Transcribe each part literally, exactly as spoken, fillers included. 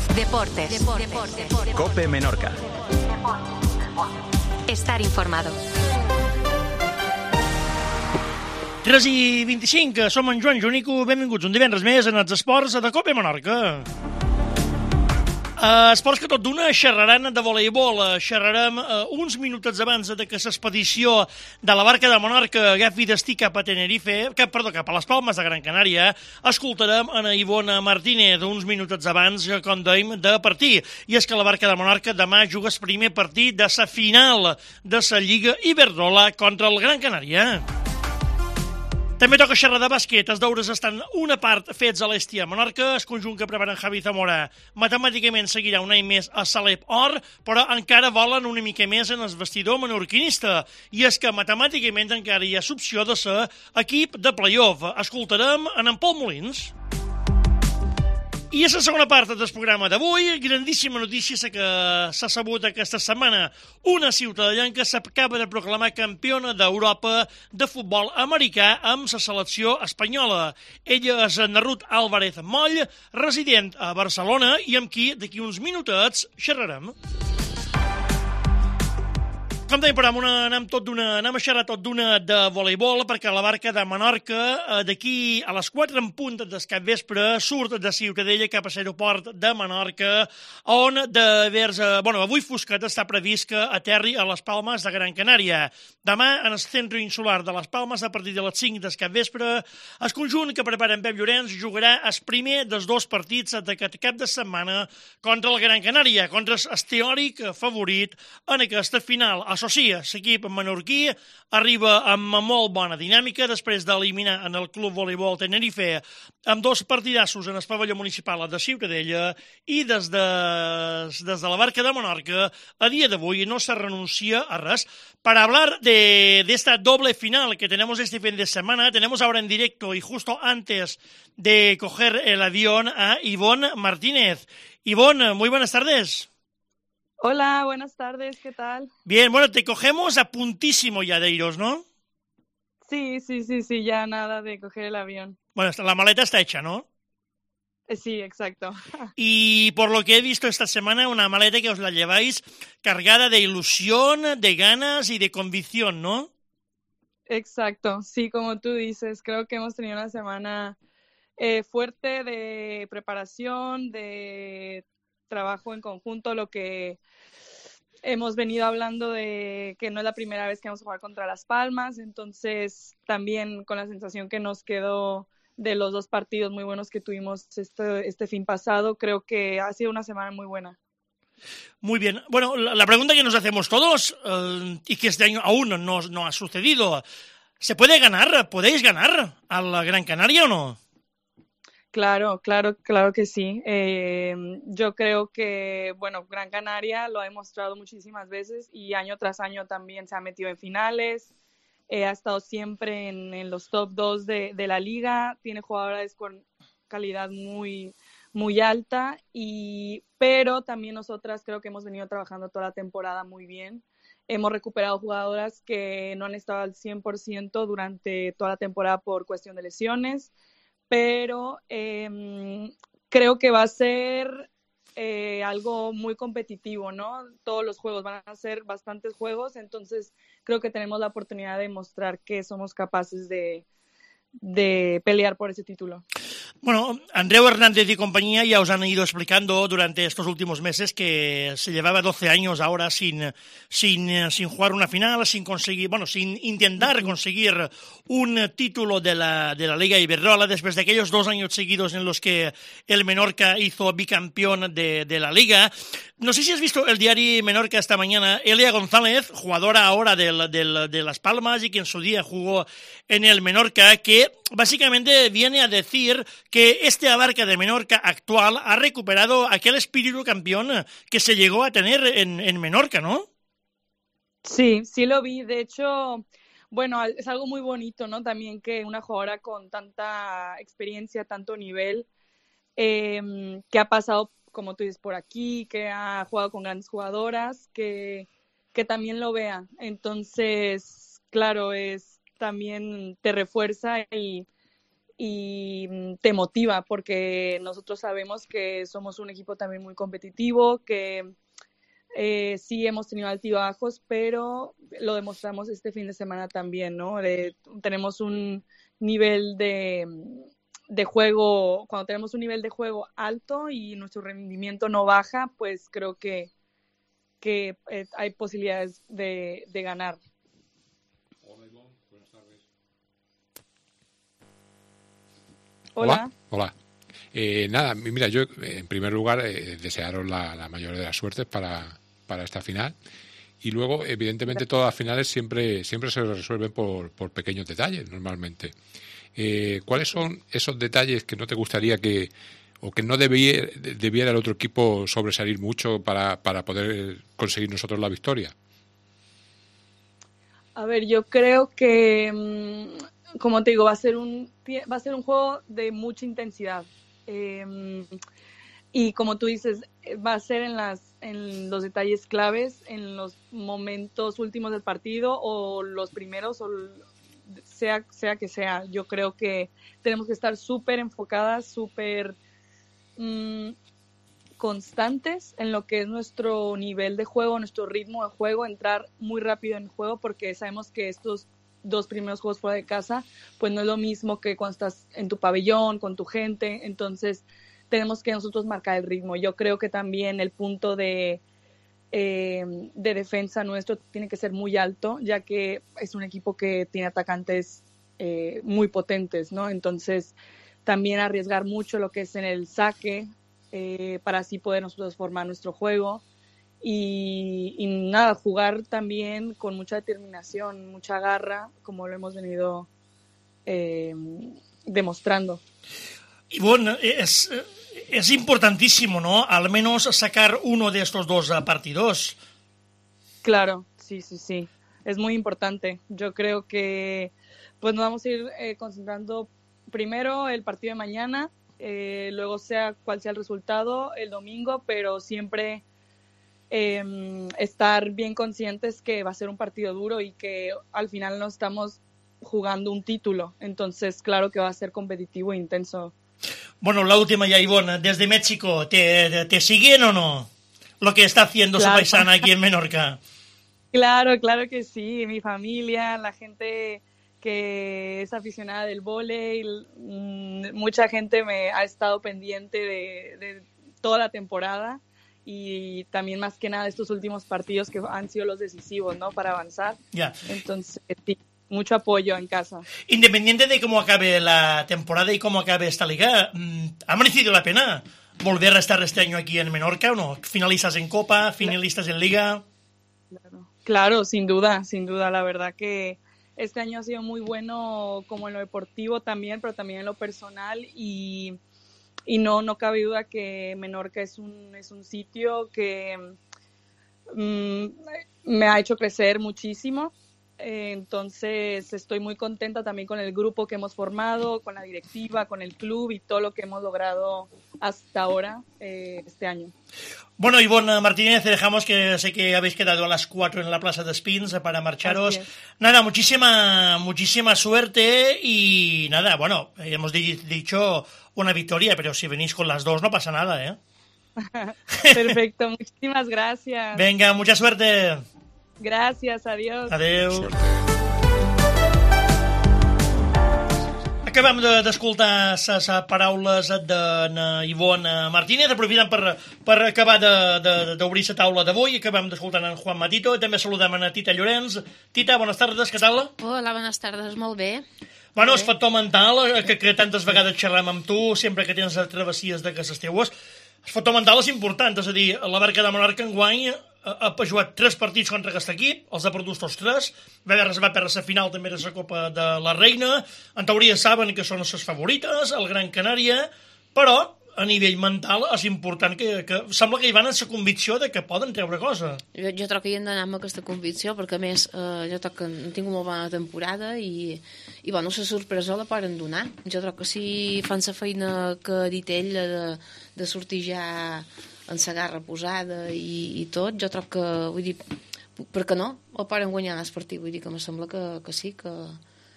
Deportes. Deportes. Deportes. COPE Menorca. Estar informado. tres i vint-i-cinc, som en Joan Junico, benvinguts un divendres més en els esports de COPE Menorca. Uh, esports que tot d'una xerraran de voleibol. Uh, xerrarem uh, uns minutets abans de que l'expedició de la barca de Menorca agafi destí cap a Tenerife, cap, perdó, cap a les Palmes de Gran Canària. Escoltarem a Ivona Martínez uns minutets abans, com dèiem, de partir. I és que la barca de Menorca demà juga el primer partit de la final de la Lliga Iberdrola contra el Gran Canària. També toca xerrar de bàsquet. Els deures estan una part fets a l'Estia Menorca. El conjunt que preparen Javi Zamora matemàticament seguirà un any més a Salep Or, però encara volen una mica més en el vestidor menorquinista. I és que matemàticament encara hi ha l'opció de ser equip de play-off. Escoltarem en en Pol Molins. I és la segona part del programa d'avui. Grandíssima notícia que s'ha sabut aquesta setmana. Una ciutadana s'acaba de proclamar campiona d'Europa de futbol americà amb la selecció espanyola. Ella és na Ruth Álvarez Moll, resident a Barcelona i amb qui d'aquí uns minutets xerrarem. Com dèiem, però anem, tot anem a xerrar tot d'una de voleibol, perquè la barca de Menorca, d'aquí a les quatre en punt del capvespre, surt de Ciutadella cap a l'aeroport de Menorca, on d'haver-se... Bueno, avui fosquet està previst que aterri a les Palmes de Gran Canària. Demà, en el centre insular de les Palmes, a partir de les cinc del capvespre, el conjunt que prepara en Pep Llorenç jugarà el primer dels dos partits d'aquest cap de setmana contra el Gran Canària, contra el teòric favorit en aquesta final. Això sí, l'equip menorquí arriba amb molt bona dinàmica després d'eliminar en el Club Voleibol Tenerife amb dos partidassos en el pavelló municipal de Ciutadella i des de, des de la barca de Menorca a dia d'avui no se renuncia a res. Para hablar de, de esta doble final que tenemos este fin de semana, tenemos ahora en directo y justo antes de coger el avión a Ivonne Martínez. Ivonne, muy buenas tardes. Hola, buenas tardes, ¿qué tal? Bien, bueno, te cogemos a puntísimo ya de iros, ¿no? Sí, sí, sí, sí, ya nada de coger el avión. Bueno, la maleta está hecha, ¿no? Sí, exacto. Y por lo que he visto esta semana, una maleta que os la lleváis cargada de ilusión, de ganas y de convicción, ¿no? Exacto, sí, como tú dices, creo que hemos tenido una semana eh, fuerte de preparación, de trabajo en conjunto, lo que hemos venido hablando de que no es la primera vez que vamos a jugar contra Las Palmas, entonces también con la sensación que nos quedó de los dos partidos muy buenos que tuvimos este, este fin pasado, creo que ha sido una semana muy buena. Muy bien. Bueno, la, la pregunta que nos hacemos todos, eh, y que este año aún no, no ha sucedido, ¿se puede ganar? ¿Podéis ganar a la Gran Canaria o no? Claro, claro, claro que sí. Eh, yo creo que, bueno, Gran Canaria lo ha demostrado muchísimas veces y año tras año también se ha metido en finales, eh, ha estado siempre en, en los top dos de, de la liga, tiene jugadores con calidad muy, muy alta, y, pero también nosotras creo que hemos venido trabajando toda la temporada muy bien. Hemos recuperado jugadoras que no han estado al cien por ciento durante toda la temporada por cuestión de lesiones, pero eh, creo que va a ser eh, algo muy competitivo, ¿no? Todos los juegos van a ser bastantes juegos, entonces creo que tenemos la oportunidad de mostrar que somos capaces de, de pelear por ese título. Bueno, Andreu Hernández y compañía ya os han ido explicando durante estos últimos meses que se llevaba doce años ahora sin, sin, sin jugar una final, sin conseguir, bueno, sin intentar conseguir un título de la, de la Liga Iberdrola después de aquellos dos años seguidos en los que el Menorca hizo bicampeón de, de la Liga. No sé si has visto el diario Menorca esta mañana. Elia González, jugadora ahora del, del, de Las Palmas y que en su día jugó en el Menorca, que básicamente viene a decir que este barca de Menorca actual ha recuperado aquel espíritu campeón que se llegó a tener en, en Menorca, ¿no? Sí, sí lo vi. De hecho, bueno, es algo muy bonito, ¿no? También que una jugadora con tanta experiencia, tanto nivel, eh, que ha pasado, como tú dices, por aquí, que ha jugado con grandes jugadoras, que, que también lo vea. Entonces, claro, es también te refuerza y y te motiva porque nosotros sabemos que somos un equipo también muy competitivo, que eh, sí hemos tenido altibajos, pero lo demostramos este fin de semana también, ¿no? Eh, tenemos un nivel de, de juego, cuando tenemos un nivel de juego alto y nuestro rendimiento no baja, pues creo que, que eh, hay posibilidades de, de ganar. Hola. Hola. Eh, nada, mira, yo en primer lugar eh, desearos la, la mayor de las suertes para, para esta final y luego, evidentemente, todas las finales siempre, siempre se resuelven por, por pequeños detalles, normalmente. Eh, ¿Cuáles son esos detalles que no te gustaría que, o que no debiera, debiera el otro equipo sobresalir mucho para, para poder conseguir nosotros la victoria? A ver, yo creo que... Mmm... como te digo, va a ser un, va a ser un juego de mucha intensidad. Eh, y como tú dices, va a ser en, las, en los detalles claves, en los momentos últimos del partido o los primeros, o sea, sea que sea. Yo creo que tenemos que estar súper enfocadas, súper mmm, constantes en lo que es nuestro nivel de juego, nuestro ritmo de juego, entrar muy rápido en el juego porque sabemos que estos dos primeros juegos fuera de casa, pues no es lo mismo que cuando estás en tu pabellón, con tu gente, entonces tenemos que nosotros marcar el ritmo. Yo creo que también el punto de, eh, de defensa nuestro tiene que ser muy alto, ya que es un equipo que tiene atacantes eh, muy potentes, ¿no? Entonces también arriesgar mucho lo que es en el saque, eh, para así poder nosotros formar nuestro juego. Y, y nada, jugar también con mucha determinación, mucha garra, como lo hemos venido eh, demostrando. Y bueno, es, es importantísimo, ¿no? Al menos sacar uno de estos dos partidos. Claro, sí, sí, sí. Es muy importante. Yo creo que pues nos vamos a ir eh, concentrando primero el partido de mañana, eh, luego sea cual sea el resultado el domingo, pero siempre... Eh, estar bien conscientes que va a ser un partido duro y que al final no estamos jugando un título, entonces claro que va a ser competitivo e intenso. Bueno, la última ya, Ivonne, desde México, ¿te, te siguen o no lo que está haciendo claro. Su paisana aquí en Menorca? Claro, claro que sí, mi familia, la gente que es aficionada del vóley, mucha gente me ha estado pendiente de, de toda la temporada. Y también más que nada estos últimos partidos que han sido los decisivos, ¿no? Para avanzar. Ya. Entonces, sí, mucho apoyo en casa. Independiente de cómo acabe la temporada y cómo acabe esta liga, ¿ha merecido la pena volver a estar este año aquí en Menorca o no? ¿Finalistas en Copa, finalistas en Liga? Claro, claro, sin duda, sin duda. La verdad que este año ha sido muy bueno como en lo deportivo también, pero también en lo personal y... Y no, no cabe duda que Menorca es un, es un sitio que mm, me ha hecho crecer muchísimo. Eh, entonces estoy muy contenta también con el grupo que hemos formado, con la directiva, con el club y todo lo que hemos logrado hasta ahora eh, este año. Bueno, Ivonne Martínez, dejamos que sé que habéis quedado a las cuatro en la Plaza de Spins para marcharos. Nada, muchísima, muchísima suerte y nada, bueno, hemos dicho una victoria, pero si venís con las dos no pasa nada, ¿eh? Perfecto, muchísimas gracias. Venga, mucha suerte. Gràcies, adiós. Adéu. Acabem d'escoltar les paraules d'en Ivonne Martínez, aprofitant per, per acabar d'obrir la taula d'avui, acabem d'escoltar en Juan Matito, també saludem a Tita Llorenç. Tita, bones tardes, què tal? Hola, bones tardes, molt bé. Bueno, el factor mental, que, que tantes vegades xerrem amb tu, sempre que tens travessies de cases teues, el factor mental és important, és a dir, la Barca de Menorca enguany ha jugat tres partits contra aquest equip, els ha perdut tots tres, va haver va perdre la final també de la Copa de la Reina, en teoria saben que són les favorites, el Gran Canària, però a nivell mental és important que, que sembla que hi van amb la convicció de que poden treure cosa. Jo, jo trobo que hi hem d'anar amb aquesta convicció, perquè a més eh, jo trobo que han tingut molt bona temporada i, i bueno, la sorpresa la poden donar. Jo trobo que si fan la feina que ha dit ell de, de sortir ja en la garra posada i, i tot, jo trobo que, vull dir, per què no? O poden guanyar el partit, vull dir que em sembla que, que sí, que...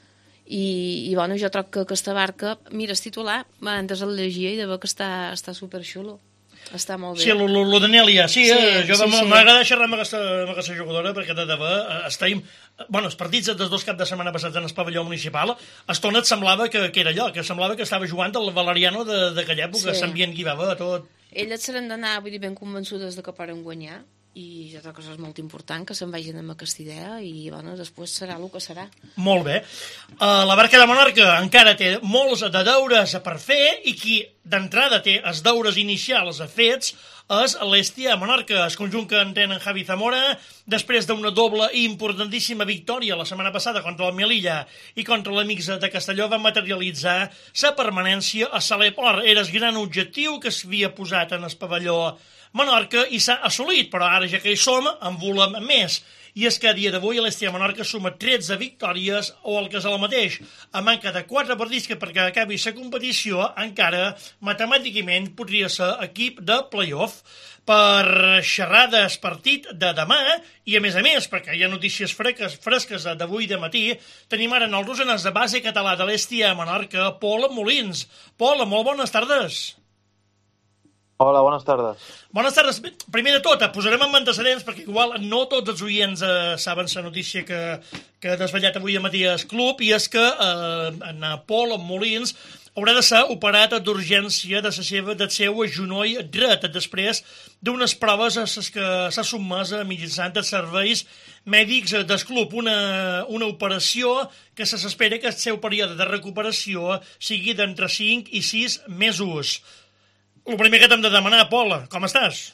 i, i bueno, jo troc que aquesta barca, mira, és titular, antes el llegia i de veure que està, està superxulo. Està molt bé. Sí, lo, lo, lo de Nèlia, sí, sí, eh? jo sí, sí. m'agrada xerrar amb aquesta, amb aquesta jugadora perquè de debò estem... Bueno, els partits dels dos caps de setmana passats en el pavelló municipal, a estona et semblava que, que era allò, que semblava que estava jugant el Valeriano d'aquella època, sí. S'ambient guivava a tot. Elles seran d'anar, vull dir, ben convençudes de que poden guanyar, i jo crec que això és molt important, que se'n vagin amb aquesta idea i, bueno, després serà el que serà. Molt bé. Uh, la Barca de Menorca encara té molts de deures per fer i qui d'entrada té els deures inicials fets és l'Hèstia Menorca, el conjunt que entén en Javi Zamora, després d'una doble i importantíssima victòria la setmana passada contra el Melilla i contra l'Amics de Castelló, va materialitzar sa permanència a Salepor. Era el gran objectiu que s'havia posat en el pavelló Menorca i s'ha assolit, però ara ja que hi som, en volem més. I és que a dia d'avui l'Hèstia Menorca suma tretze victòries o el que és el mateix. A manca de quatre partits que perquè acabi la competició, encara matemàticament podria ser equip de play-off. Per xerrar del partit de demà, i a més a més, perquè hi ha notícies fresques, fresques d'avui de matí, tenim ara en el rosanès de base català de l'Hèstia Menorca, Pol Molins. Pol, molt bones tardes. Hola, bones tardes. Bones tardes. Primer de tot, posarem en antecedents, perquè igual no tots els oients eh, saben la notícia que, que ha desvetllat avui a matí el club, i és que eh, en Pol Molins haurà de ser operat d'urgència de la seva, del seu genoll dret, després d'unes proves a les que s'ha sotmès mitjançant els serveis mèdics del club. Una, una operació que s'espera que el seu període de recuperació sigui d'entre cinc i sis mesos. El primer que t'hem de demanar, Pol, com estàs?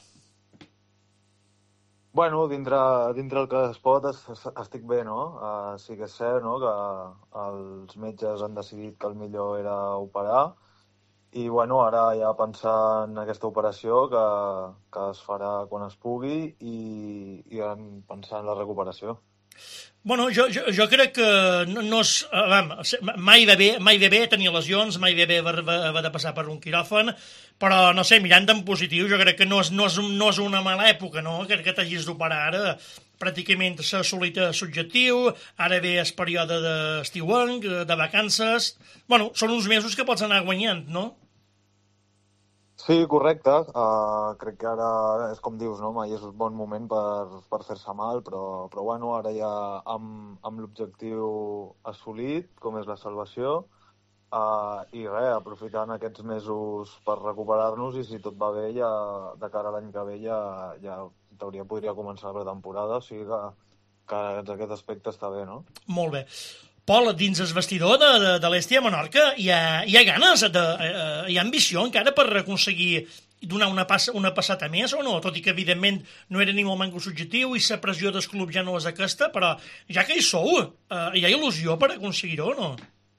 Bueno, dintre, dintre el que es pot es, es, estic bé, no? Uh, sí que és cert, no?, que els metges han decidit que el millor era operar i, bueno, ara ja pensar en aquesta operació que, que es farà quan es pugui i, i en pensar en la recuperació. Bueno, jo, jo, jo crec que no, no és... Vam, mai va bé, mai va bé tenir lesions, mai va bé haver de passar per un quiròfan, però, no sé, mirant en positiu, jo crec que no és, no és, no és una mala època, no?, que, que t'hagis d'operar ara. Pràcticament s'ha assolit el subjectiu, ara ve el període d'estiuenc, de vacances... Bueno, són uns mesos que pots anar guanyant, no? Sí, correcte. Uh, crec que ara, és com dius, no?, mai és un bon moment per, per fer-se mal, però, però bueno, ara ja amb, amb l'objectiu assolit, com és la salvació, uh, i res, aprofitant aquests mesos per recuperar-nos, i si tot va bé, ja de cara a l'any que ve ja, ja en teoria podria començar la pretemporada, o sigui que, que aquest aspecte està bé, no? Molt bé. Pol, dins el vestidor de, de, de l'Hèstia Menorca hi ha, hi ha ganes, de, eh, hi ha ambició encara per aconseguir donar una, passa, una passata més o no? Tot i que, evidentment, no era ni molt manco subjectiu i la pressió del club ja no és aquesta, però ja que hi sou, eh, hi ha il·lusió per aconseguir-ho o no?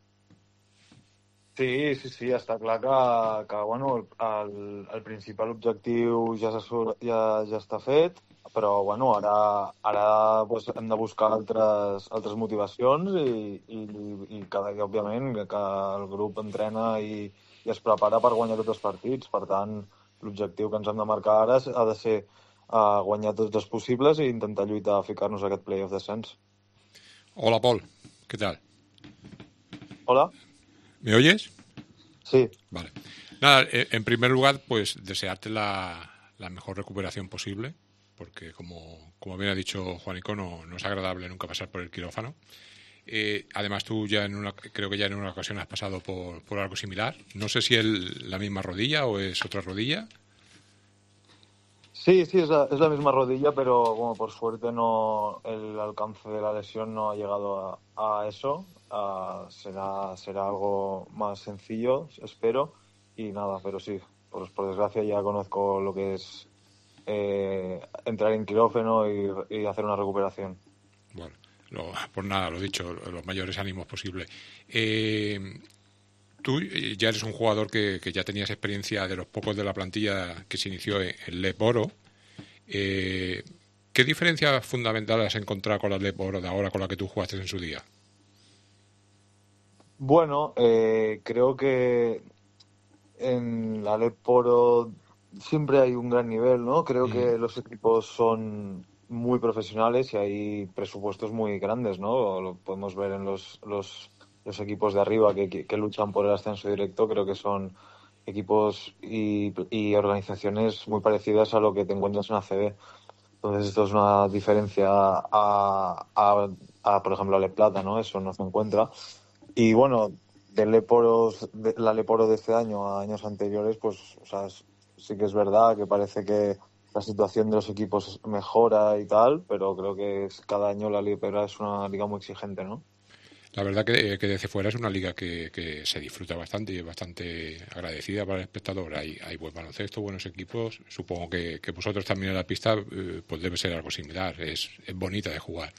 Sí, sí, sí, està clar que, que bueno, el, el principal objectiu ja, ja, ja està fet, però bueno, ara, ara pues, hem de buscar altres, altres motivacions i, i, i, que, i òbviament que el grup entrena i, i es prepara per guanyar tots els partits. Per tant, l'objectiu que ens hem de marcar ara ha de ser uh, guanyar tots els possibles i intentar lluitar a ficar-nos a aquest play-off descens. Hola, Pol, ¿qué tal? Hola. ¿Me oyes? Sí. Vale. Nada, en primer lugar, pues desearte la, la mejor recuperación posible, porque como, como bien ha dicho Juanico, no, no es agradable nunca pasar por el quirófano. Eh, además, tú ya en una, creo que ya en una ocasión has pasado por, por algo similar. No sé si es la misma rodilla o es otra rodilla. Sí, sí, es la, es la misma rodilla, pero como por suerte no el alcance de la lesión no ha llegado a, a eso. Uh, será, será algo más sencillo, espero. Y nada, pero sí, por, por desgracia ya conozco lo que es eh, entrar en quirófano y, y hacer una recuperación. Bueno, lo, pues nada, lo dicho, los mayores ánimos posibles. Eh, tú ya eres un jugador que, que ya tenías experiencia de los pocos de la plantilla que se inició en, en Lep Oro. Eh, ¿Qué diferencia fundamental has encontrado con la Lep Oro de ahora, con la que tú jugaste en su día? Bueno, eh, creo que en la Lep Oro siempre hay un gran nivel, ¿no? Creo mm. que los equipos son muy profesionales y hay presupuestos muy grandes, ¿no? Lo podemos ver en los, los los equipos de arriba que, que, que luchan por el ascenso directo, creo que son equipos y, y organizaciones muy parecidas a lo que te encuentras en A C B. Entonces esto es una diferencia a, a, a por ejemplo, a Le Plata, ¿no? Eso no se encuentra. Y bueno, de Leporos, de, la Leporo de este año a años anteriores, pues o sea, sí que es verdad que parece que la situación de los equipos mejora y tal, pero creo que es, cada año la Leporo es una liga muy exigente, ¿no? La verdad que, que desde fuera es una liga que, que se disfruta bastante y es bastante agradecida para el espectador. Hay, hay buen baloncesto, buenos equipos. Supongo que, que vosotros también en la pista eh, pues debe ser algo similar. Es, es bonita de jugar.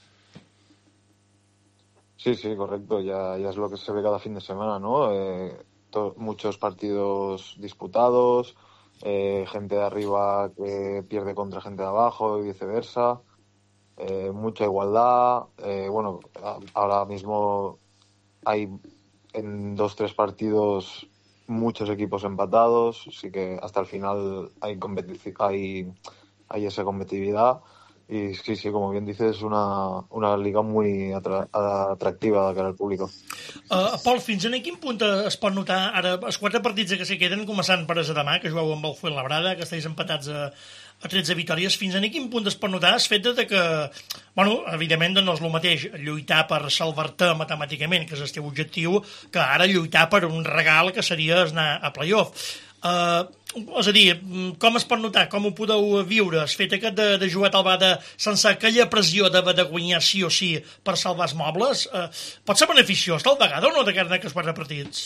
Sí, sí, correcto. Ya, ya es lo que se ve cada fin de semana, ¿no? Eh, to- muchos partidos disputados, eh, gente de arriba que pierde contra gente de abajo y viceversa. Eh, mucha igualdad. Eh, bueno, a- ahora mismo hay en dos, tres partidos muchos equipos empatados, así que hasta el final hay, competici- hay, hay esa competitividad. Y sí, sí, como bien dices, es una, una liga muy atra- atractiva de cara al público. Uh, Pol, fins a quin punt es pot notar ara els quatre partits que se queden, començant per a demà, que jugueu amb el Fuenlabrada, que estàs empatats a, a tretze victòries, fins a quin punt es pot notar el fet de que, bueno, evidentment no és el mateix lluitar per salvar-te matemàticament, que és el teu objectiu, que ara lluitar per un regal que seria anar a playoff. Uh, és a dir, com es pot notar, com ho podeu viure, el fet aquest de, de jugar tal vegada sense aquella pressió de, de guanyar sí o sí per salvar els mobles, uh, pot ser beneficiós tal vegada o no de cara aquests quatre partits?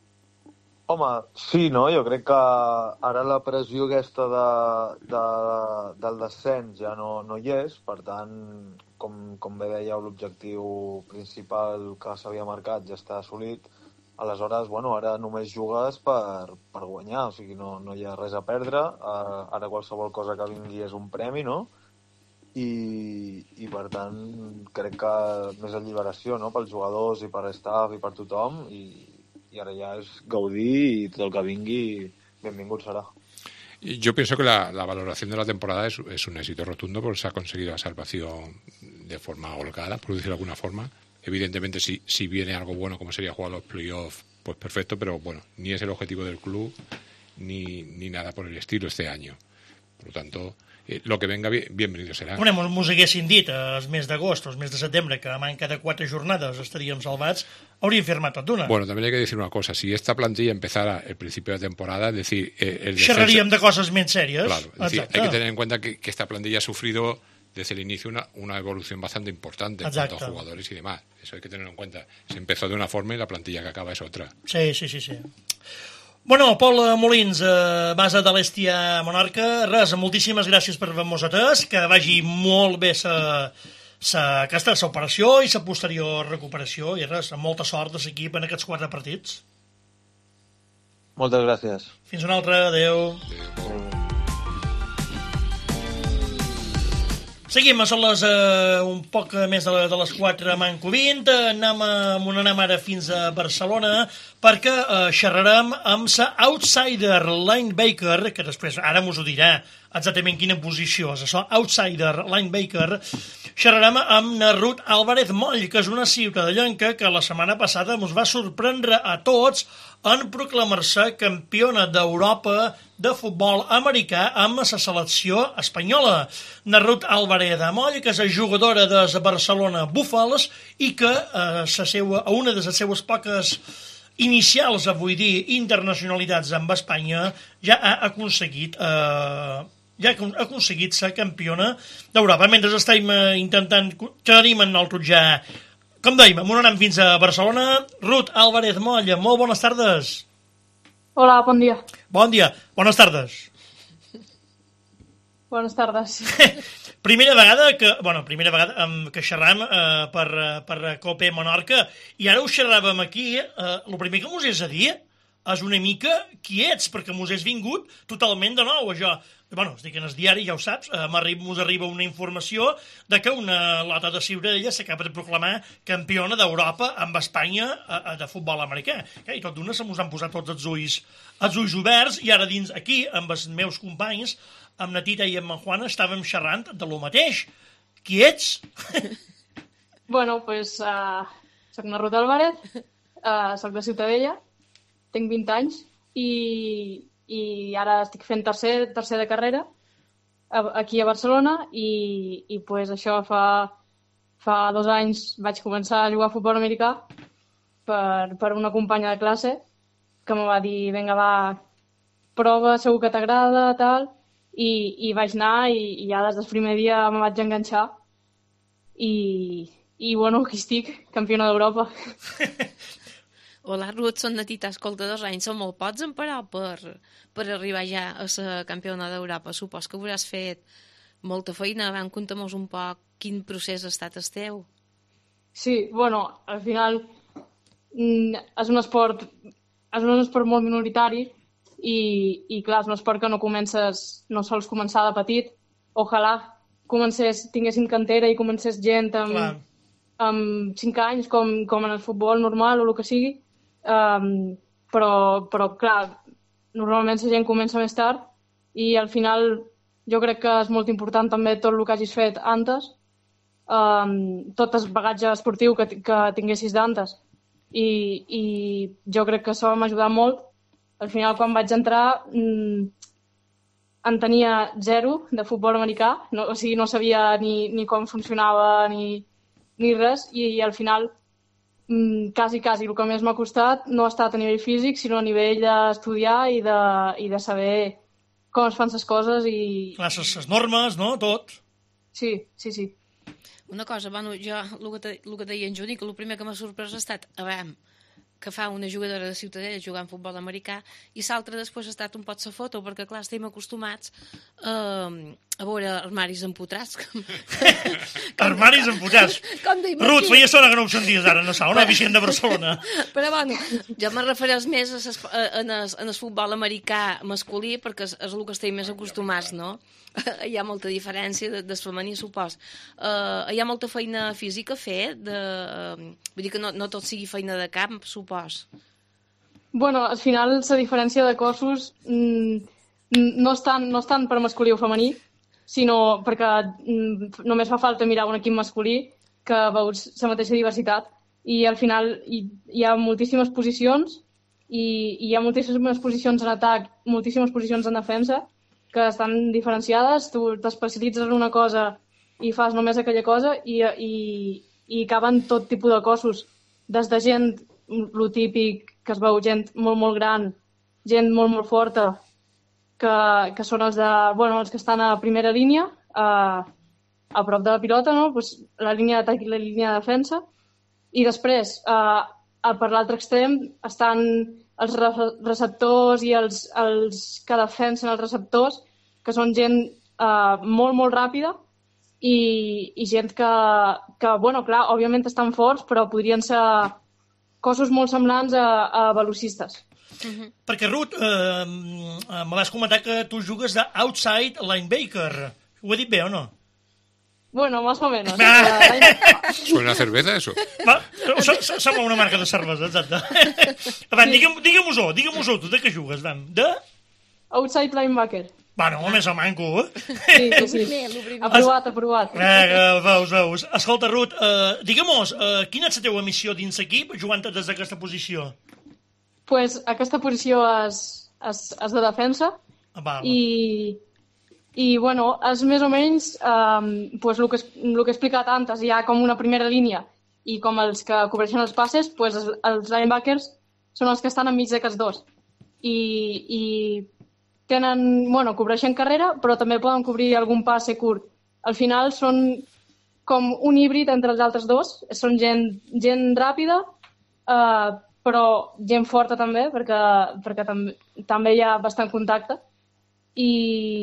Home, sí, no? Jo crec que ara la pressió aquesta de, de, del descens ja no, no hi és, per tant, com, com bé dèieu, l'objectiu principal que s'havia marcat ja està assolit. Aleshores, bueno, ara només jugues per, per guanyar, o sigui, no, no hi ha res a perdre, uh, ara qualsevol cosa que vingui és un premi, no? I, i per tant, crec que més alliberació, no?, pels jugadors i per staff i per tothom, i, y ahora ya es gaudir y todo el que vingui, benvingut será. Yo pienso que la, la valoración de la temporada es, es un éxito rotundo porque se ha conseguido la salvación de forma holgada, por decirlo de alguna forma. Evidentemente, si, si viene algo bueno, como sería jugar los playoffs, pues perfecto, pero bueno, ni es el objetivo del club ni, ni nada por el estilo este año. Por lo tanto, eh, lo que venga, bien, bienvenido será. Bueno, mos haguessin dit el mes d'agost o el mes de setembre que a manca de quatre jornades estaríem salvats, hauríem firmat tot d'una. Bueno, también hay que decir una cosa. Si esta plantilla empezara el principio de temporada, es decir... Eh, el Xerraríem de coses més sèries. Claro, es decir, hay que tener en cuenta que, que esta plantilla ha sufrido desde el inicio una, una evolución bastante importante en Exacto. cuanto a jugadores y demás. Eso hay que tenerlo en cuenta. Se empezó de una forma y la plantilla que acaba es otra. Sí, sí, sí, sí. Bueno, Pol Molins, eh, base de l'Estia Monarca, res, moltíssimes gràcies per haver-nos atès, que vagi molt bé sa, sa, aquesta sa operació i sa posterior recuperació, i res, amb molta sort de l'equip en aquests quatre partits. Moltes gràcies. Fins una altra, adeu. Adéu. Seguim, són les eh, un poc més de, de les quatre manco vint, anem, a, anem ara fins a Barcelona perquè eh, xerrarem amb sa outsider linebacker, que després ara mos ho dirà exactament quina posició és això, outsider linebacker. Xerrarem amb na Ruth Álvarez Moll, que és una ciutadallenca que la setmana passada ens va sorprendre a tots en proclamar-se campiona d'Europa de futbol americà amb la selecció espanyola. Na Ruth Álvarez Moll, que és jugadora de Barcelona Búfals i que eh, sa seua, a una de les seues poques inicials, vull dir, internacionalitats amb Espanya, ja ha aconseguit... Eh, ja ha aconseguit ser campiona d'Europa. Mentre estem eh, intentant que tenim en nosaltres ja, com dèiem, amb un anem fins a Barcelona. Ruth Álvarez Moll, molt bones tardes. Hola, bon dia. Bon dia, bones tardes. Bones tardes. Primera vegada que, bueno, primera vegada um, que xerram uh, per, uh, per Cope Menorca, i ara ho xerràvem aquí, uh, el primer que mos és a dir és una mica qui ets, perquè mos és vingut totalment de nou, això. Bueno, estic en el diari, ja ho saps, eh, mos arriba una informació de que una lota de ciutadella s'acaba de proclamar campiona d'Europa amb Espanya a, a, de futbol americà. I tot d'una se mos han posat tots els ulls, els ulls oberts, i ara dins aquí, amb els meus companys, amb na Tita i amb en Juana, estàvem xerrant de lo mateix. Qui ets? Bueno, pues uh, soc na Ruth Álvarez, uh, soc de Ciutadella, tinc vint anys i, i ara estic fent tercer, tercer de carrera a, aquí a Barcelona i, i pues, això fa, fa dos anys vaig començar a jugar a futbol americà per, per una companya de classe que me va dir, vinga, va, prova, segur que t'agrada, tal, i, i vaig anar i, i ja des del primer dia me vaig enganxar i, i bueno, aquí estic, campiona d'Europa. Hola, Ruth, són Natita, escolta, dos anys, són molt pocs en parar per, per arribar ja a ser campiona d'Europa. Supos que hauràs fet molta feina. Vam contar-nos un poc quin procés ha estat el teu. Sí, bueno, al final és un esport, és un esport molt minoritari i, i clar, és un esport que no comences, no sols començar de petit. Ojalà comencés, tinguessin cantera i comencés gent amb, amb cinc anys, com, com en el futbol normal o el que sigui. Um, però, però, clar, normalment la gent comença més tard i al final jo crec que és molt important també tot el que hagis fet antes, um, tot el bagatge esportiu que, que tinguessis d'antes. I, I jo crec que això m'ha ajudat molt. Al final, quan vaig entrar, mm, en tenia zero de futbol americà, no, o sigui, no sabia ni, ni com funcionava ni, ni res, i, i al final mmm, quasi, quasi el que més m'ha costat no ha estat a nivell físic, sinó a nivell d'estudiar i de, i de saber com es fan les coses i... Clar, les normes, no? Tot. Sí, sí, sí. Una cosa, bueno, jo, el que, te, el que deia en Juni, que el primer que m'ha sorprès ha estat, a veure, que fa una jugadora de Ciutadella jugant futbol americà, i l'altre després ha estat un pot sa foto, perquè clar, estem acostumats eh, a veure armaris empotrats. Com... armaris empotrats. Ruth, feia estona que no ho senties ara, no sap, una vicent de Barcelona. Però bueno, jo me refereix més a ses, a, en, el, en el futbol americà masculí, perquè és, és el que estem més acostumats, no? Hi ha molta diferència de, del femení, supos. Uh, hi ha molta feina física a fer, de, uh, vull dir que no, no tot sigui feina de camp, supos. Bueno, al final la diferència de cossos mm, no, és tant, no és tant per masculí o femení, sinó perquè mm, només fa falta mirar un equip masculí que veus la mateixa diversitat i al final hi, hi ha moltíssimes posicions i, i hi ha moltíssimes posicions en atac, moltíssimes posicions en defensa que estan diferenciades, tu t'especialitzes en una cosa i fas només aquella cosa i, i, i caben tot tipus de cossos, des de gent, lo típic, que es veu gent molt, molt gran, gent molt, molt forta, que, que són els, de, bueno, els que estan a primera línia, a, a prop de la pilota, no? Pues la línia d'atac i la línia de defensa, i després, a, a per l'altre extrem, estan els receptors i els, els que defensen els receptors, que són gent eh, molt, molt ràpida i, i gent que, que, bueno, clar, òbviament estan forts, però podrien ser cossos molt semblants a, a velocistes. Uh-huh. Perquè, Ruth, eh, me vas comentar que tu jugues d'outside linebacker. Ho he dit bé o no? Bueno, más o menos. ¿Suena a cerveza eso? Va, sembla una marca de cervesa, exacte. Va, digue'm, digue'm-ho, digue'm-ho tu, de què jugues, Dan? De? Outside linebacker. Bueno, més o manco, eh? Sí, sí, sí. Aprovat, aprovat. Eh, veus, veus. Escolta, Ruth, eh, digue'm-nos, eh, quina és la teva missió dins l'equip jugant des d'aquesta posició? Pues aquesta posició és, és, és de defensa. Val. I... I, bueno, és més o menys um, pues, el, que, el que he explicat antes. Hi ha com una primera línia i com els que cobreixen els passes, pues, els, els linebackers són els que estan enmig d'aquests dos. I, i tenen, bueno, cobreixen carrera, però també poden cobrir algun passe curt. Al final són com un híbrid entre els altres dos. Són gent, gent ràpida, uh, però gent forta també, perquè, perquè tam també hi ha bastant contacte. I...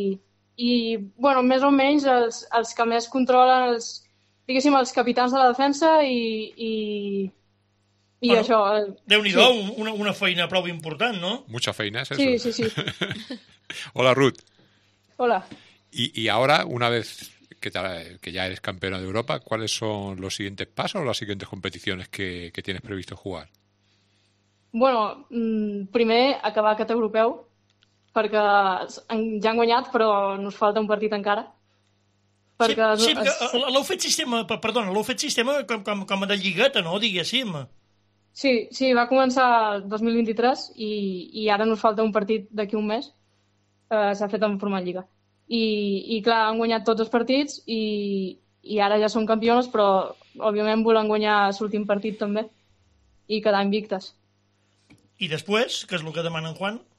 I, bueno, més o menys els, els que més controlen els, diguéssim, els capitans de la defensa i, i, i bueno, això. Déu-n'hi-do, sí. una, una feina prou important, ¿no? Mucha feina, es eso. Sí, sí, sí. Hola, Ruth. Hola. Y, y ahora, una vez que, te, que ya eres campeona de Europa, ¿cuáles son los siguientes pasos o las siguientes competiciones que, que tienes previsto jugar? Bueno, primer, acabar aquest europeu, perquè ja han guanyat, però nos falta un partit encara. Perquè sí, sí, perquè l'heu fet sistema, perdona, l'heu fet sistema com, com, com de lligueta, no, diguéssim? Sí, sí, va començar el dos mil vint-i-tres i, i ara nos falta un partit d'aquí un mes. Uh, s'ha fet en format lliga. I, i clar, han guanyat tots els partits i, i ara ja són campiones, però òbviament volen guanyar l'últim partit també i quedar invictes. I després, què és el que demana en Juan?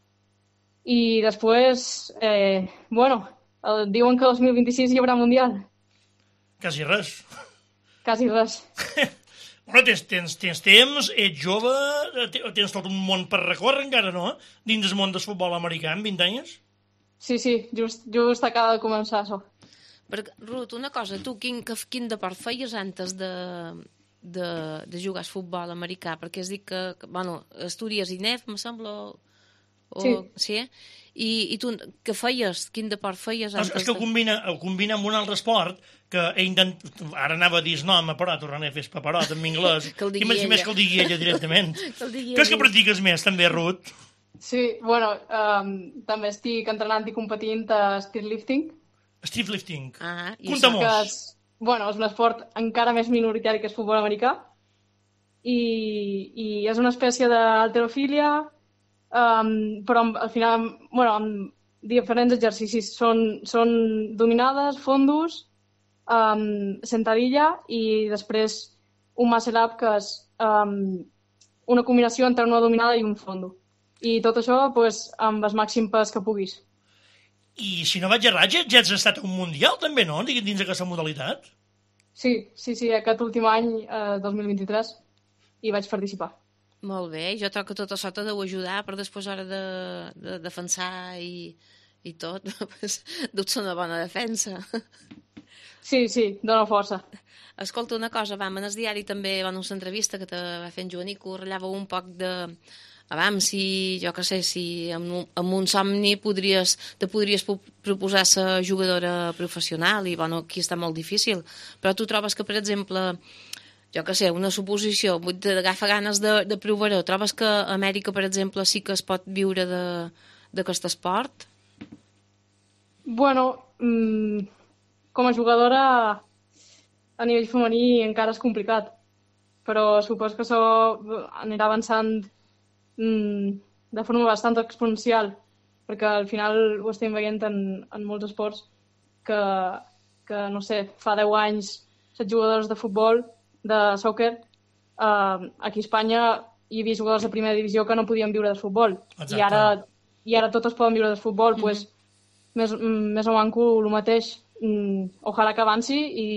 I després, eh, bueno, el, diuen que el dos mil vint-i-sis hi haurà Mundial. Quasi res. Quasi res. Bueno, tens, tens, tens temps, ets jove, tens tot un món per recórrer encara, no? Dins del món del futbol americà, en vint anys? Sí, sí, just, just acaba de començar això. Perquè, Ruth, una cosa, tu quin, quin deport feies antes de, de, de jugar al futbol americà? Perquè has dit que, que bueno, estudies I N E F, me sembla, o, sí. sí? I, I tu què feies? Quin deport feies antes? És que ho combina, ho combina amb un altre esport que he intent... ara anava a dir nom, però tornaré a fer paperot en anglès. Que el digui ella. Més que el digui ella directament. que el digui Què és que practiques més, també, Ruth? Sí, bueno, um, també estic entrenant i competint a spearlifting. Spearlifting. Ah, Conta-mos. Que és, bueno, és un esport encara més minoritari que és futbol americà. I, i és una espècie d'halterofília, um, però amb, al final, bueno, amb diferents exercicis. Són, són dominades, fondos, um, sentadilla i després un muscle up, que és um, una combinació entre una dominada i un fondo. I tot això pues, amb el màxim pes que puguis. I si no vaig errar, ja, ja has estat a un mundial també, no?, dins d'aquesta modalitat? Sí, sí, sí, aquest últim any, eh, dos mil vint-i-tres, hi vaig participar. Molt bé, jo trobo que tot això te deu ajudar per després a l'hora de, de defensar i, i tot. Duts una bona defensa. Sí, sí, dona força. Escolta, una cosa, vam, en el diari també, en una entrevista que te va fer en Joanico, ratllava un poc de... Abans, si, jo què sé, si amb un, amb un somni podries, te podries proposar ser jugadora professional i, bueno, aquí està molt difícil. Però tu trobes que, per exemple, jo què sé, una suposició, t'agafa ganes de, de provar-ho, trobes que a Amèrica, per exemple, sí que es pot viure d'aquest esport? Bueno, mmm, com a jugadora a nivell femení encara és complicat, però supos que això anirà avançant de forma bastant exponencial, perquè al final ho estem veient en, en molts esports que, que, no sé, fa deu anys set jugadors de futbol, de soccer, eh, aquí a Espanya hi havia jugadors de primera divisió que no podien viure de futbol. I ara, i ara totes poden viure de futbol, mm-hmm. pues, més, més o manco el mateix. Mm, ojalà que avanci i,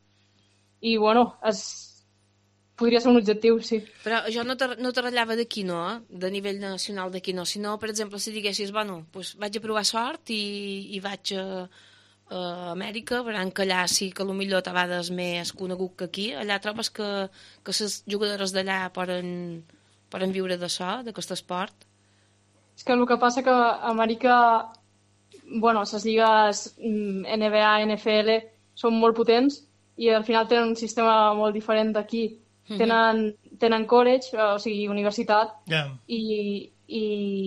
i bueno, es podria ser un objectiu, sí. Però jo no te, no te ratllava d'aquí, no? De nivell nacional d'aquí, no? Sinó, per exemple, si diguessis, bueno, pues vaig a provar sort i, i vaig a, a Amèrica, veurant que allà sí que potser te vegades més conegut que aquí. Allà trobes que, que les jugadores d'allà poden, poden viure d'això, d'aquest esport? És que el que passa que a Amèrica, bueno, les lligues N B A, N F L són molt potents i al final tenen un sistema molt diferent d'aquí. Tenen, tenen college, o sigui, universitat, yeah. i, i,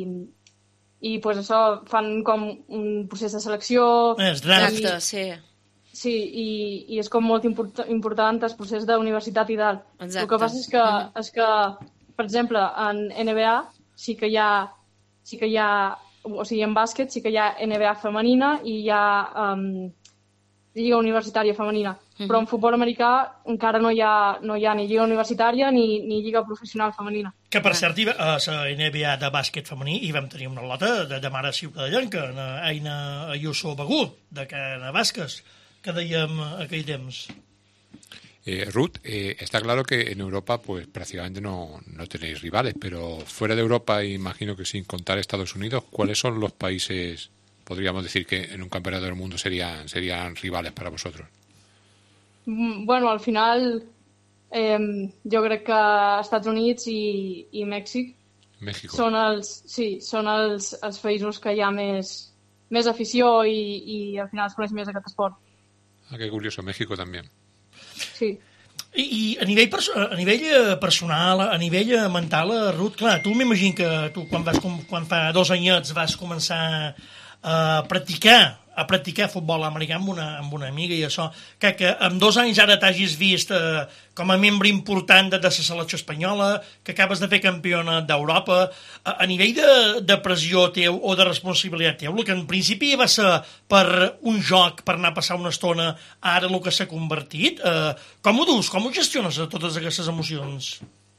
i pues això, fan com un procés de selecció. És draft. I, sí. Sí, i, i és com molt import, important el procés d'universitat i tal. Exacte. El que passa és que, mm. és que, per exemple, en N B A sí que hi ha, sí que hi ha, o sigui, en bàsquet sí que hi ha N B A femenina i hi ha um, lliga universitària femenina. Però en futbol americà encara no hi ha, no hi ha ni lliga universitària ni, ni lliga professional femenina. Que, per cert, a la N B A de bàsquet femení hi vam tenir una lota de, de mare ciutadallenca, Aina Ayuso Begú, de Cana Bàsquet, que dèiem aquell temps. Eh, Ruth, eh, está claro que en Europa pues prácticamente no, no tenéis rivales, pero fuera de Europa, imagino que sin contar Estados Unidos, ¿cuáles son los países, podríamos decir, que en un campeonato del mundo serían, serían rivales para vosotros? Bueno, al final eh, jo crec que Estats Units i, i Mèxic México. són, els, sí, són els, els països que hi ha més, més afició i, i al final es coneix més aquest esport. Ah, qué curioso, México también. Sí. I, i a nivell, perso a nivell personal, a nivell mental, Ruth, clar, tu m'imagino que tu quan, vas, quan fa dos anyets vas començar a practicar a practicar futbol americà amb una, amb una amiga i això, que, que en dos anys ara t'hagis vist eh, com a membre important de, de la selecció espanyola, que acabes de fer campiona d'Europa, a, a nivell de, de pressió teu o de responsabilitat teu, el que en principi va ser per un joc, per anar a passar una estona, ara el que s'ha convertit, eh, com ho dus, com ho gestiones totes aquestes emocions?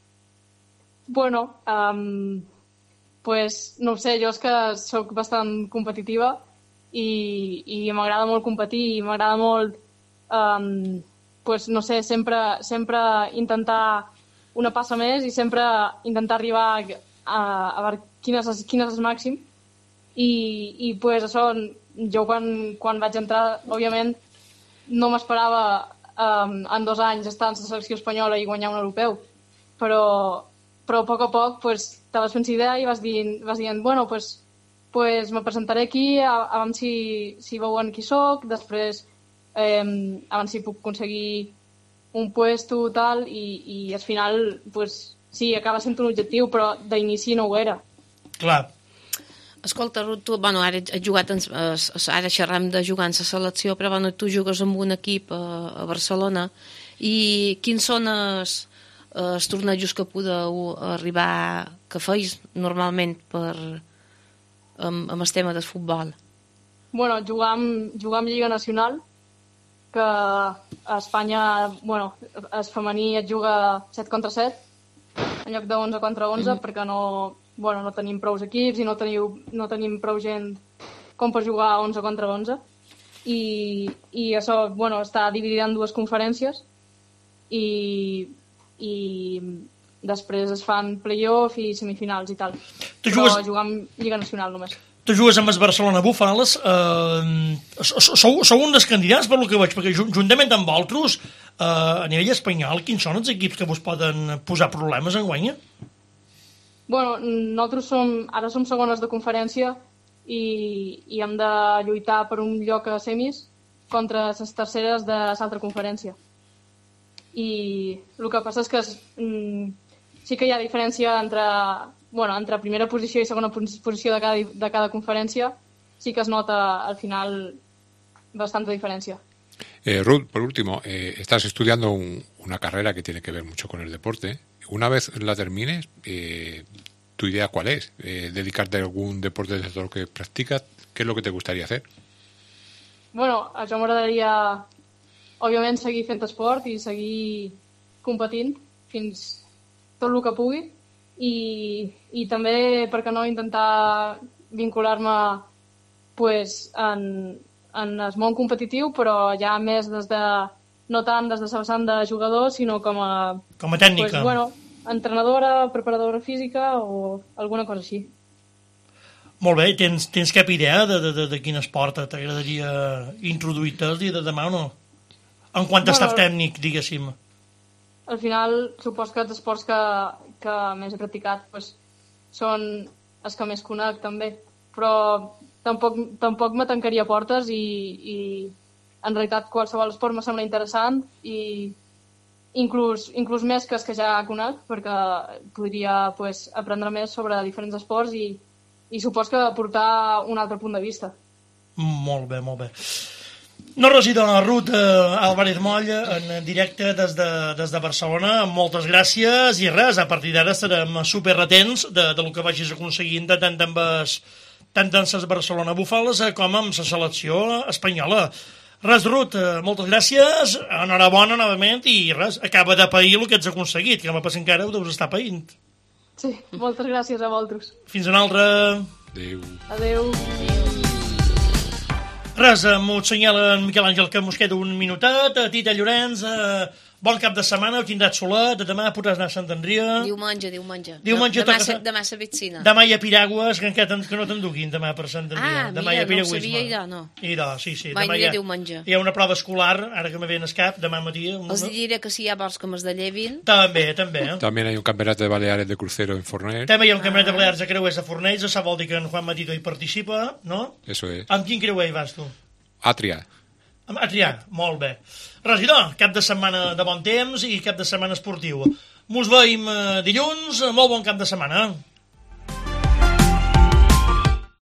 Bueno, um, pues no ho sé, jo és que sóc bastant competitiva i, i m'agrada molt competir i m'agrada molt, um, pues, no sé, sempre, sempre intentar una passa més i sempre intentar arribar a, a, a veure quin és, quin és el màxim. I, i pues, això, jo quan, quan vaig entrar, òbviament, no m'esperava um, en dos anys estar en la selecció espanyola i guanyar un europeu, però, però a poc a poc pues, te vas fent idea i vas dient, vas dient bueno, pues, pues me presentaré aquí, a, a veure si, si veuen qui soc, després eh, a veure si puc aconseguir un puesto tal, i, i al final pues, sí, acaba sent un objectiu, però d'inici no ho era. Clar. Escolta, Ruth, tu, bueno, ara has jugat en, ara xerram de jugar en la selecció, però bueno, tu jugues amb un equip a, a Barcelona, i quins són els, els tornejos que podeu arribar, que feis normalment per... amb, amb el tema del futbol? Bueno, jugar amb, jugar amb Lliga Nacional, que a Espanya, bueno, el femení et juga set contra set, en lloc de onze contra onze, mm-hmm. perquè no, bueno, no tenim prou equips i no, teniu, no tenim prou gent com per jugar onze contra onze. I, i això, bueno, està dividida en dues conferències i, i després es fan play-off i semifinals i tal. Tu jugues... Però jugar amb Lliga Nacional només. Tu jugues amb els Barcelona Búfals, eh, sou, sou un dels candidats per lo que veig, perquè juntament amb vosaltres, eh, a nivell espanyol, quins són els equips que vos poden posar problemes en guanya? Bueno, nosaltres som, ara som segones de conferència i, i hem de lluitar per un lloc a semis contra les terceres de l'altra conferència. I el que passa és que mm, sí que hi ha diferència entre... Bueno, entre primera posició i segona posició de cada, de cada conferència sí que es nota al final bastante diferencia. Eh, Ruth, por último, eh, estás estudiando un, una carrera que tiene que ver mucho con el deporte. Una vez la termines, eh, ¿tu idea cuál es? Eh, ¿Dedicarte a algún deporte de todo lo que practicas? ¿Qué es lo que te gustaría hacer? Bueno, a jo m'agradaria, òbviament, seguir fent esport i seguir competint fins tot el que pugui. I, i també, per què no, intentar vincular-me pues, en, en el món competitiu, però ja més des de, no tant des de la vessant de jugador, sinó com a... Com a tècnica. Pues, bueno, entrenadora, preparadora física o alguna cosa així. Molt bé, tens, tens cap idea de, de, de, de quin esport t'agradaria introduir-te el dia de demà o no? En quant a bueno, staff tècnic, diguéssim. Al final, supos que els esports que, que més he practicat pues, són els que més conec, també. Però tampoc, tampoc me tancaria portes i, i en realitat qualsevol esport me sembla interessant i inclús, inclús més que els que ja conec, perquè podria pues, aprendre més sobre diferents esports i, i supos que aportar un altre punt de vista. Molt bé, molt bé. No residona Ruth eh, Álvarez Moll en directe des de, des de Barcelona. Moltes gràcies i res, a partir d'ara estarem superatents de, de lo que vagis aconseguint de tant amb es, tant amb les Barcelona Búfals com amb la selecció espanyola. Res, Ruth, eh, moltes gràcies, enhorabona novament i res, acaba de pair el que ets aconseguit, que me passa encara ho deus estar paint. Sí, moltes gràcies a vosaltres. Fins una altra. Adéu. Adéu. Res, m'ho assenyala en Miquel Àngel que mos queda un minutet. A Tita Llorenç, eh, bon cap de setmana, ho tindràs solet, demà podràs anar a Sant Andria. Diumenge, diumenge. Diumenge demà, toca... demà a la piscina. Demà hi ha piragües, que, que, que no t'enduguin demà per Sant Andria. Ah, demà mira, hi ha no ho sabia idò, no. Idò, sí, sí. Va, demà hi ha, diumenge. Hi ha una prova escolar, ara que me ve en el cap, demà matí. Una... Els diré que si hi ha vols que me'ls de llevin. També, també. También hay un campeonato de Baleares de crucero en Fornells. També hi ha un campionat de Balears de creuers a Fornells, això vol dir que en Juan Matito hi participa, no? Eso es. Amb quin creuer hi vas, tu? Atria. A triar, molt bé. Regidor, cap de setmana de bon temps i cap de setmana esportiu. Mos veiem dilluns, molt bon cap de setmana.